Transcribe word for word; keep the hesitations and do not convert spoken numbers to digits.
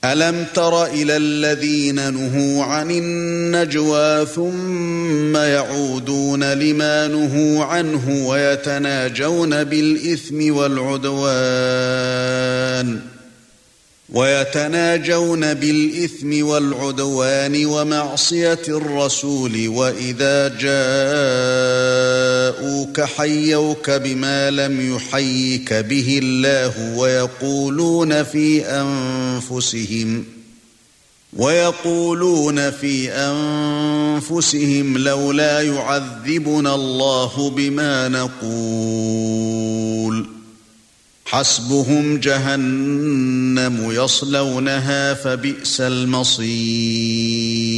أَلَمْ تَرَ إِلَى الَّذِينَ نُهُوا عَنِ النَّجْوَى ثُمَّ يَعُودُونَ لِمَا نُهُوا عَنْهُ وَيَتَنَاجَوْنَ بِالْإِثْمِ وَالْعُدْوَانِ وَيَتَنَاجَوْنَ بِالْإِثْمِ وَالْعُدْوَانِ وَمَعْصِيَةِ الرَّسُولِ وَإِذَا جَاءُوكَ حَيَّوْكَ بِمَا لَمْ يُحَيِّكَ بِهِ اللَّهُ وَيَقُولُونَ في أنفسهم وَيَقُولُونَ فِي أَنفُسِهِمْ لَوْلَا يُعَذِّبُنَا اللَّهُ بِمَا نَقُولُ حَسْبُهُمْ جَهَنَّمُ يَصْلَوْنَهَا فَبِئْسَ الْمَصِيرُ